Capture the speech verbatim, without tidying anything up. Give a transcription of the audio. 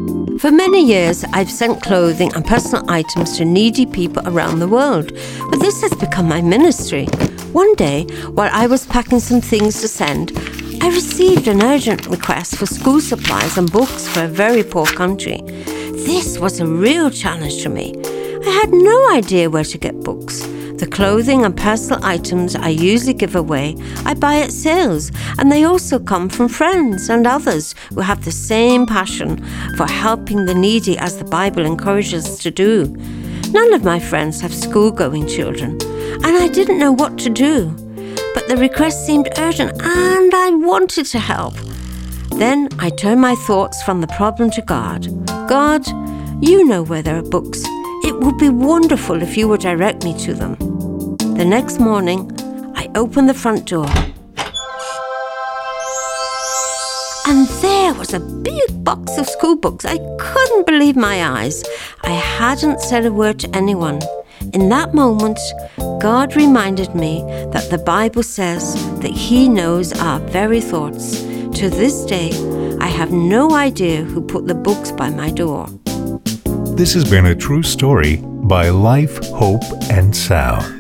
For many years, I've sent clothing and personal items to needy people around the world, but this has become my ministry. One day, while I was packing some things to send, I received an urgent request for school supplies and books for a very poor country. This was a real challenge to me. I had no idea where to get books. The clothing and personal items I usually give away, I buy at sales, and they also come from friends and others who have the same passion for helping the needy as the Bible encourages us to do. None of my friends have school-going children, and I didn't know what to do. But the request seemed urgent, and I wanted to help. Then I turned my thoughts from the problem to God. God, you know where there are books. It would be wonderful if you would direct me to them. The next morning, I opened the front door. And there was a big box of school books. I couldn't believe my eyes. I hadn't said a word to anyone. In that moment, God reminded me that the Bible says that He knows our very thoughts. To this day, I have no idea who put the books by my door. This has been a true story by Life, Hope, and Sound.